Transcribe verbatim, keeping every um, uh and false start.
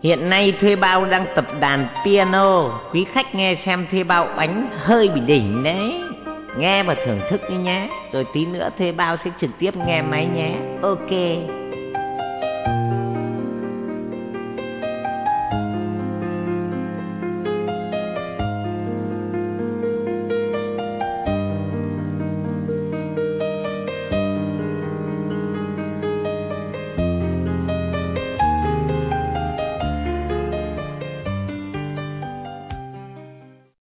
Hiện nay Thuê Bao đang tập đàn piano. Quý khách nghe xem Thuê Bao đánh hơi bị đỉnh đấy. Nghe và thưởng thức đi nhé. Rồi tí nữa Thuê Bao sẽ trực tiếp nghe máy nhé. Ok.